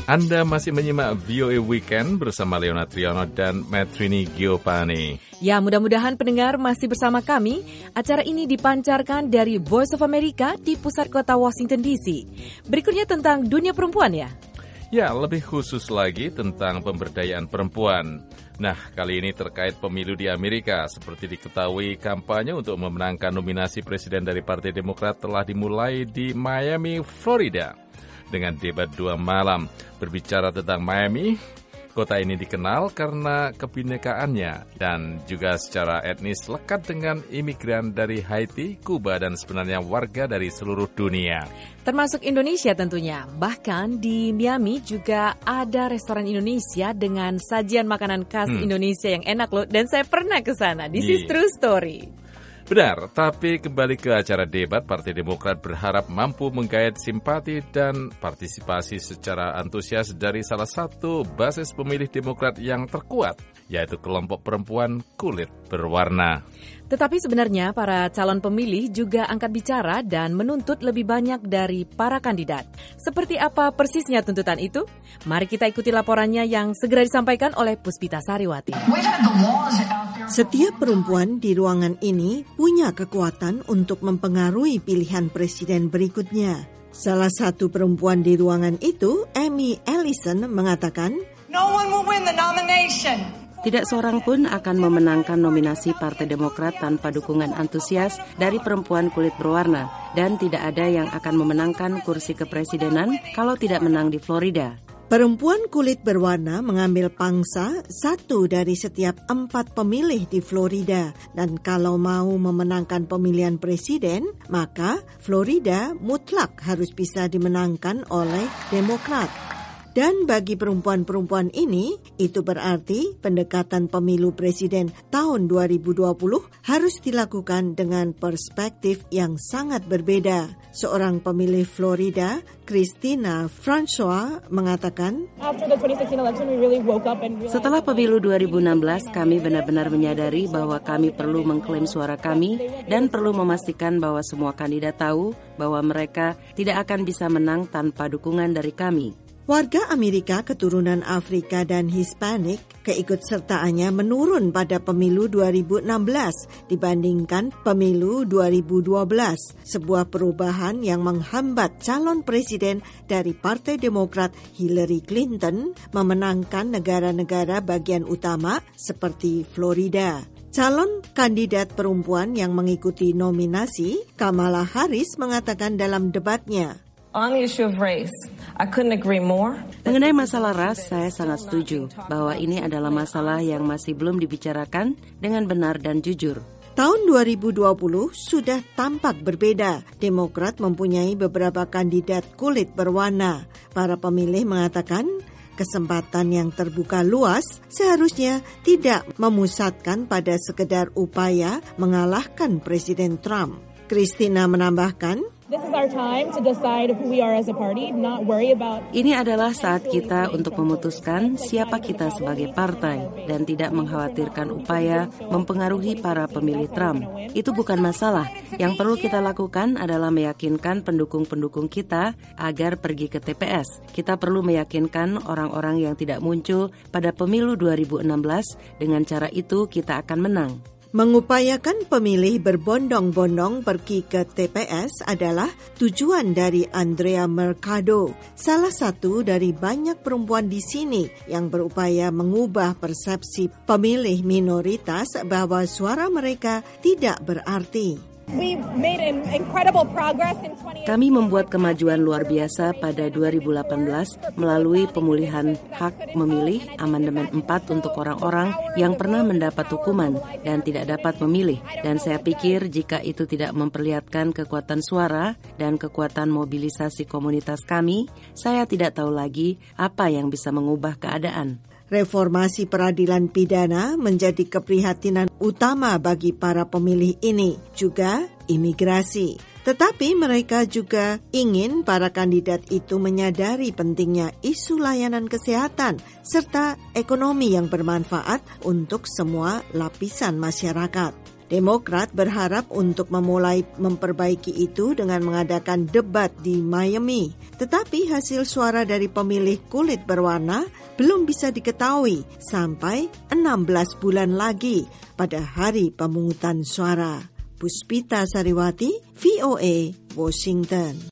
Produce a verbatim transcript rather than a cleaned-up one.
Anda masih menyimak V O A Weekend bersama Leona Triano dan Metrini Giopani. Ya, mudah-mudahan pendengar masih bersama kami. Acara ini dipancarkan dari Voice of America di pusat kota Washington D C. Berikutnya tentang dunia perempuan ya? Ya, lebih khusus lagi tentang pemberdayaan perempuan. Nah, kali ini terkait pemilu di Amerika. Seperti diketahui, kampanye untuk memenangkan nominasi presiden dari Partai Demokrat telah dimulai di Miami, Florida. Dengan debat dua malam. Berbicara tentang Miami, kota ini dikenal karena kebinekaannya dan juga secara etnis lekat dengan imigran dari Haiti, Kuba, dan sebenarnya warga dari seluruh dunia. Termasuk Indonesia tentunya. Bahkan di Miami juga ada restoran Indonesia dengan sajian makanan khas hmm. Indonesia yang enak loh. Dan saya pernah ke sana. This is true story. Benar, tapi kembali ke acara debat, Partai Demokrat berharap mampu menggait simpati dan partisipasi secara antusias dari salah satu basis pemilih Demokrat yang terkuat, yaitu kelompok perempuan kulit berwarna. Tetapi sebenarnya para calon pemilih juga angkat bicara dan menuntut lebih banyak dari para kandidat. Seperti apa persisnya tuntutan itu? Mari kita ikuti laporannya yang segera disampaikan oleh Puspita Sariwati. Setiap perempuan di ruangan ini punya kekuatan untuk mempengaruhi pilihan presiden berikutnya. Salah satu perempuan di ruangan itu, Amy Ellison, mengatakan, "No one will win the nomination." Tidak seorang pun akan memenangkan nominasi Partai Demokrat tanpa dukungan antusias dari perempuan kulit berwarna. Dan tidak ada yang akan memenangkan kursi kepresidenan kalau tidak menang di Florida. Perempuan kulit berwarna mengambil pangsa satu dari setiap empat pemilih di Florida. Dan kalau mau memenangkan pemilihan presiden, maka Florida mutlak harus bisa dimenangkan oleh Demokrat. Dan bagi perempuan-perempuan ini, itu berarti pendekatan pemilu presiden tahun dua ribu dua puluh harus dilakukan dengan perspektif yang sangat berbeda. Seorang pemilih Florida, Christina Francois, mengatakan, setelah pemilu dua ribu enam belas, kami benar-benar menyadari bahwa kami perlu mengklaim suara kami dan perlu memastikan bahwa semua kandidat tahu bahwa mereka tidak akan bisa menang tanpa dukungan dari kami. Warga Amerika keturunan Afrika dan Hispanik keikutsertaannya menurun pada pemilu dua ribu enam belas dibandingkan pemilu dua ribu dua belas, sebuah perubahan yang menghambat calon presiden dari Partai Demokrat Hillary Clinton memenangkan negara-negara bagian utama seperti Florida. Calon kandidat perempuan yang mengikuti nominasi, Kamala Harris, mengatakan dalam debatnya, On the issue of race, I couldn't agree more. Mengenai masalah ras, saya sangat setuju bahwa ini adalah masalah yang masih belum dibicarakan dengan benar dan jujur. Tahun dua ribu dua puluh sudah tampak berbeda. Demokrat mempunyai beberapa kandidat kulit berwarna. Para pemilih mengatakan kesempatan yang terbuka luas seharusnya tidak memusatkan pada sekedar upaya mengalahkan Presiden Trump. Christina menambahkan, This is our time to decide who we are as a party, not worry about... Ini adalah saat kita untuk memutuskan siapa kita sebagai partai dan tidak mengkhawatirkan upaya mempengaruhi para pemilih Trump. Itu bukan masalah. Yang perlu kita lakukan adalah meyakinkan pendukung-pendukung kita agar pergi ke T P S. Kita perlu meyakinkan orang-orang yang tidak muncul pada pemilu dua ribu enam belas. Dengan cara itu kita akan menang. Mengupayakan pemilih berbondong-bondong pergi ke T P S adalah tujuan dari Andrea Mercado, salah satu dari banyak perempuan di sini yang berupaya mengubah persepsi pemilih minoritas bahwa suara mereka tidak berarti. Kami membuat kemajuan luar biasa pada dua ribu delapan belas melalui pemulihan hak memilih amandemen empat untuk orang-orang yang pernah mendapat hukuman dan tidak dapat memilih. Dan saya pikir jika itu tidak memperlihatkan kekuatan suara dan kekuatan mobilisasi komunitas kami, saya tidak tahu lagi apa yang bisa mengubah keadaan. Reformasi peradilan pidana menjadi keprihatinan utama bagi para pemilih ini, juga imigrasi. Tetapi mereka juga ingin para kandidat itu menyadari pentingnya isu layanan kesehatan serta ekonomi yang bermanfaat untuk semua lapisan masyarakat. Demokrat berharap untuk memulai memperbaiki itu dengan mengadakan debat di Miami. Tetapi hasil suara dari pemilih kulit berwarna belum bisa diketahui sampai enam belas bulan lagi pada hari pemungutan suara. Puspita Sariwati, V O A, Washington.